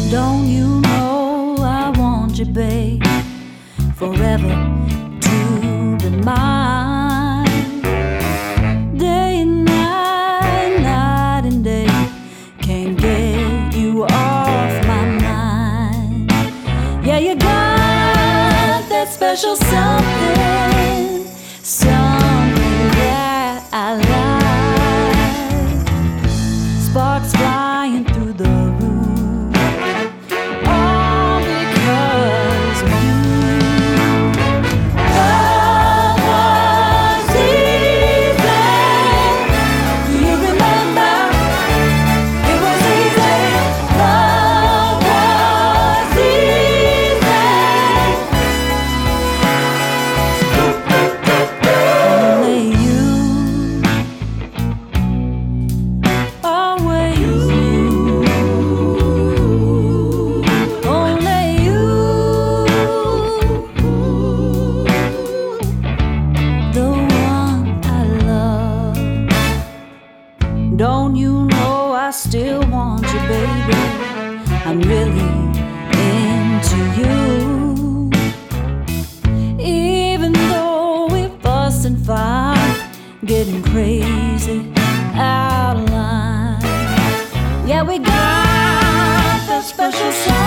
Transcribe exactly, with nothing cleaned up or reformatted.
Don't you know I want you, babe, forever to be mine. Day and night, night and day, can't get you off my mind. Yeah, you got that special something, something that I like. Sparks flying through the room, all because of you. Love was easy. Do you remember? It was easy. Love was easy. Only you, always you. Only you, the one I love. Don't you know I still want you, baby? I'm really into you. Even though we fuss and fight, getting crazy, out of line. Yeah, we got that special side.